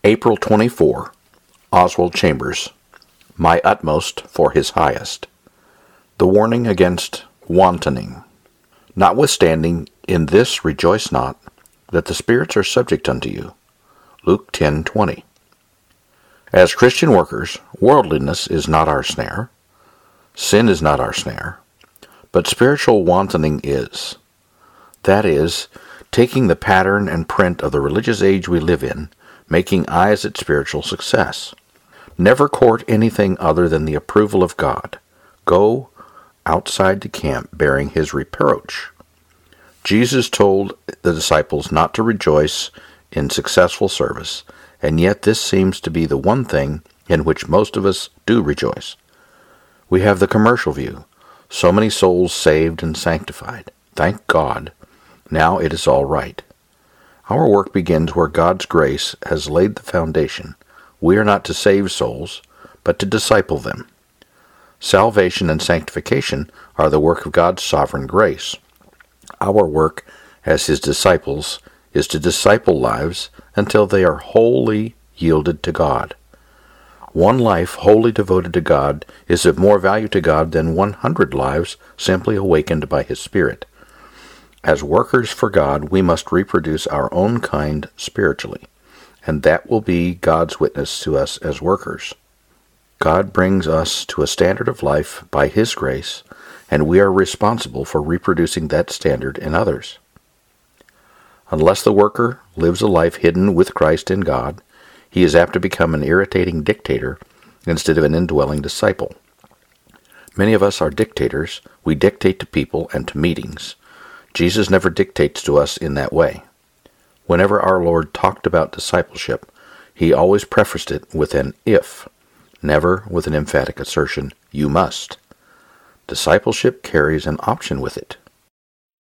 April 24. Oswald Chambers. My utmost for his highest. The warning against wantoning. Notwithstanding, in this rejoice not, that the spirits are subject unto you. Luke 10:20. As Christian workers, worldliness is not our snare. Sin is not our snare. But spiritual wantoning is. That is, taking the pattern and print of the religious age we live in, making eyes at spiritual success. Never court anything other than the approval of God. Go outside the camp bearing his reproach. Jesus told the disciples not to rejoice in successful service, and yet this seems to be the one thing in which most of us do rejoice. We have the commercial view. So many souls saved and sanctified. Thank God. Now it is all right. Our work begins where God's grace has laid the foundation. We are not to save souls, but to disciple them. Salvation and sanctification are the work of God's sovereign grace. Our work as his disciples is to disciple lives until they are wholly yielded to God. One life wholly devoted to God is of more value to God than 100 lives simply awakened by his Spirit. As workers for God, we must reproduce our own kind spiritually, and that will be God's witness to us as workers. God brings us to a standard of life by his grace, and we are responsible for reproducing that standard in others. Unless the worker lives a life hidden with Christ in God, he is apt to become an irritating dictator instead of an indwelling disciple. Many of us are dictators. We dictate to people and to meetings. Jesus never dictates to us in that way. Whenever our Lord talked about discipleship, he always prefaced it with an if, never with an emphatic assertion, you must. Discipleship carries an option with it.